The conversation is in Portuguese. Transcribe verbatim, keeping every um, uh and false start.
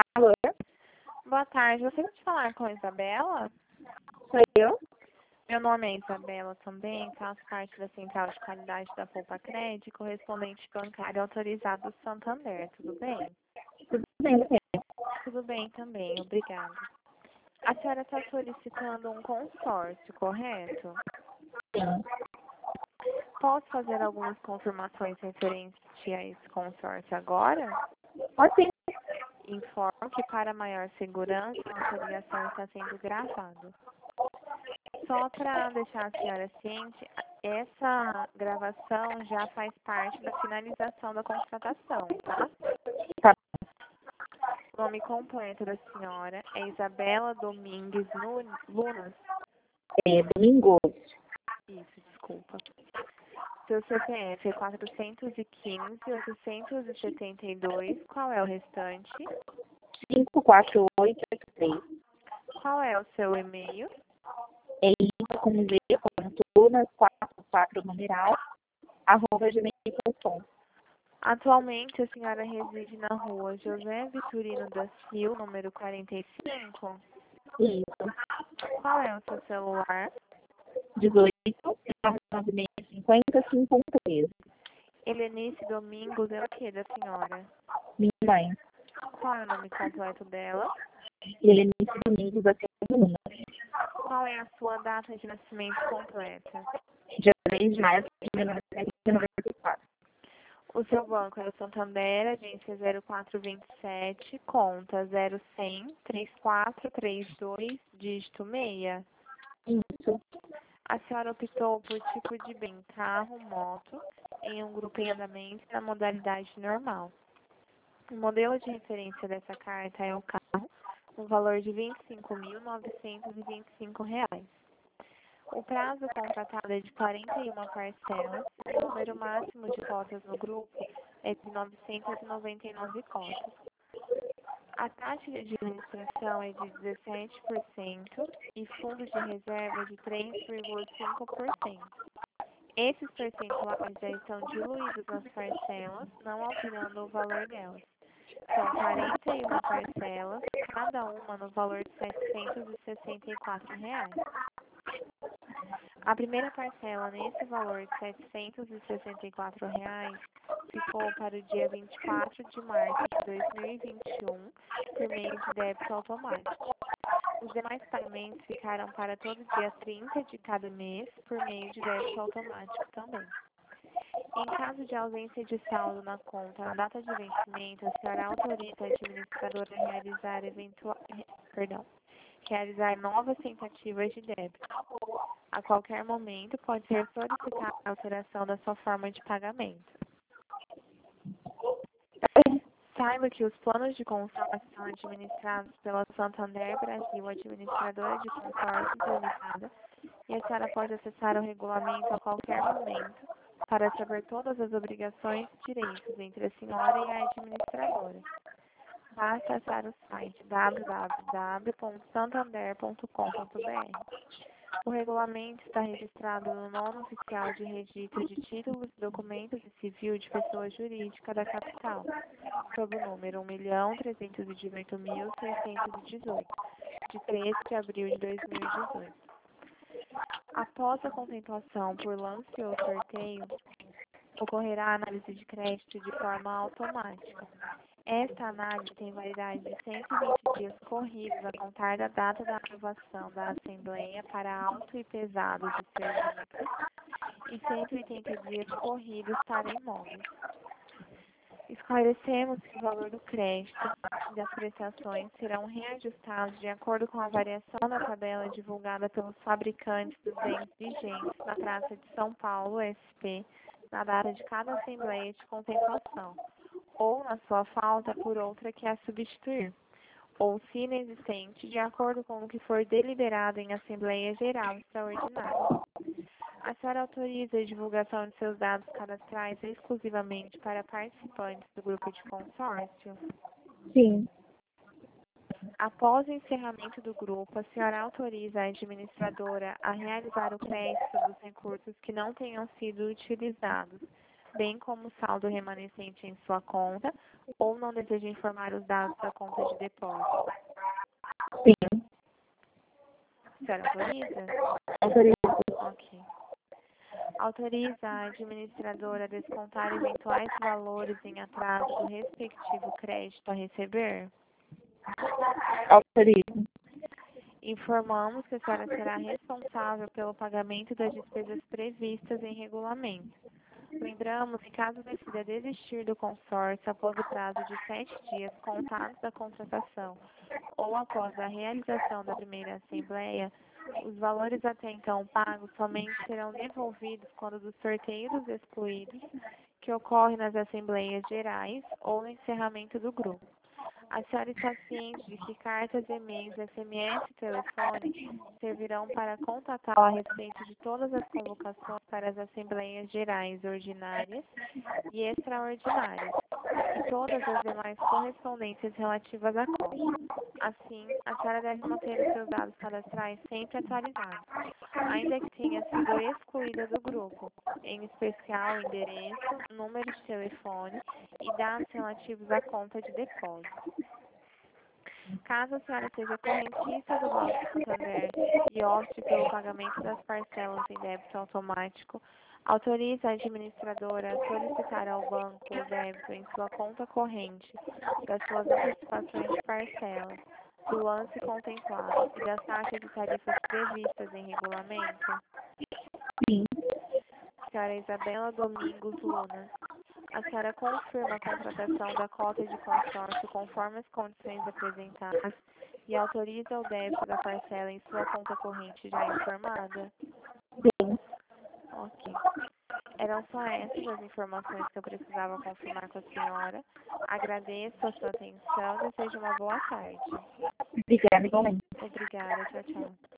Alô? Boa tarde, você pode falar com a Isabela? Sou eu? Meu nome é Isabela também, faço parte da Central de Qualidade da Poupa Crédito, correspondente bancário autorizado do Santander, tudo bem? Tudo bem, você? Tudo bem também, obrigada. A senhora está solicitando um consórcio, correto? Sim. Posso fazer algumas confirmações referentes a esse consórcio agora? Pode sim. Informo que para maior segurança, nossa ligação está sendo gravada. Só para deixar a senhora ciente, essa gravação já faz parte da finalização da contratação, tá? Tá. O nome completo da senhora é Isabela Domingues Nu- Lunas. É domingo. Isso, desculpa. Seu C P F é quatrocentos e quinze, oitocentos e setenta e dois. Qual é o restante? cinco quatro oito oito três. Qual é o seu e-mail? É isso com Z, ponto, lunas, quatro quatro numeral, arroba gmail ponto com. Atualmente, a senhora reside na rua José Vitorino da Silva, número quarenta e cinco. Isso. Qual é o seu celular? dezoito, nove nove seis, cinquenta, cinco um três. Helenice Domingos é o que da senhora? Minha mãe. Qual é o nome completo dela? Helenice Domingos da Silva Luna. Qual é a sua data de nascimento completa? Dia três de maio de mil novecentos e noventa e quatro. O seu banco é o Santander, agência zero quatro vinte e sete, conta zero cem, trinta e quatro trinta e dois, dígito seis. Isso. A senhora optou por tipo de bem, carro, moto, em um grupo em andamento na modalidade normal. O modelo de referência dessa carta é o carro, no valor de vinte e cinco mil novecentos e vinte e cinco reais. O prazo contratado é de quarenta e uma parcelas e o número máximo de cotas no grupo é de novecentas e noventa e nove cotas. A taxa de administração é de dezessete por cento e fundo de reserva de três vírgula cinco por cento. Esses percentuais já estão diluídos nas parcelas, não alterando o valor delas. São quarenta e uma parcelas, cada uma no valor de setecentos e sessenta e quatro reais. A primeira parcela nesse valor de setecentos e sessenta e quatro reais ficou para o dia vinte e quatro de março de dois mil e vinte e um por meio de débito automático. Os demais pagamentos ficaram para todo dia trinta de cada mês por meio de débito automático também. Em caso de ausência de saldo na conta na data de vencimento, a senhora autoriza a administradora a realizar eventual, perdão, realizar novas tentativas de débito. A qualquer momento pode ser solicitada a alteração da sua forma de pagamento. Saiba que os planos de consórcio são administrados pela Santander Brasil, administradora de consórcios limitada, e a senhora pode acessar o regulamento a qualquer momento para saber todas as obrigações e direitos entre a senhora e a administradora. Basta acessar o site w w w ponto santander ponto com ponto b r. O regulamento está registrado no nono oficial de registro de títulos e documentos de civil de pessoa jurídica da capital, sob o número um milhão trezentos e dezoito mil seiscentos e dezoito, de treze de abril de dois mil e dezoito. Após a contemplação por lance ou sorteio, ocorrerá a análise de crédito de forma automática. Esta análise tem validade de cento e vinte dias corridos a contar da data da aprovação da Assembleia para alto e pesado de serviços e cento e oitenta dias corridos para imóveis. Esclarecemos que o valor do crédito e das prestações serão reajustados de acordo com a variação da tabela divulgada pelos fabricantes dos bens vigentes na Praça de São Paulo, S P, na data de cada Assembleia de Contemplação, ou, na sua falta, por outra que a substituir, ou, se inexistente, de acordo com o que for deliberado em Assembleia Geral Extraordinária. A senhora autoriza a divulgação de seus dados cadastrais exclusivamente para participantes do grupo de consórcio? Sim. Após o encerramento do grupo, a senhora autoriza a administradora a realizar o crédito dos recursos que não tenham sido utilizados, bem como o saldo remanescente em sua conta, ou não deseja informar os dados da conta de depósito? Sim. A senhora autoriza? Autorizo. Ok. Autoriza a administradora a descontar eventuais valores em atraso do respectivo crédito a receber? Autorizo. Informamos que a senhora será responsável pelo pagamento das despesas previstas em regulamento. Lembramos que, caso decida desistir do consórcio após o prazo de sete dias contados da contratação ou após a realização da primeira assembleia, os valores até então pagos somente serão devolvidos quando do sorteio dos excluídos, que ocorre nas assembleias gerais ou no encerramento do grupo. A senhora está ciente de que cartas, e-mails, S M S e telefone servirão para contatá-la a respeito de todas as convocações para as assembleias gerais ordinárias e extraordinárias e todas as demais correspondências relativas à conta. Assim, a senhora deve manter os seus dados cadastrais sempre atualizados, ainda que tenha sido excluída do grupo, em especial o endereço, número de telefone e dados relativos à conta de depósito. Caso a senhora seja correntista do Banco Santander e opte pelo pagamento das parcelas em débito automático, autoriza a administradora a solicitar ao banco o débito em sua conta corrente das suas antecipações de parcelas, do lance contemplado e das taxas e tarifas previstas em regulamento? Sim. Senhora Isabela Domingos Luna, a senhora confirma a contratação da cota de consórcio conforme as condições apresentadas e autoriza o débito da parcela em sua conta corrente já informada? Sim. Ok. Eram só essas as informações que eu precisava confirmar com a senhora. Agradeço a sua atenção e desejo uma boa tarde. Obrigada, igualmente. Obrigada. Tchau, tchau.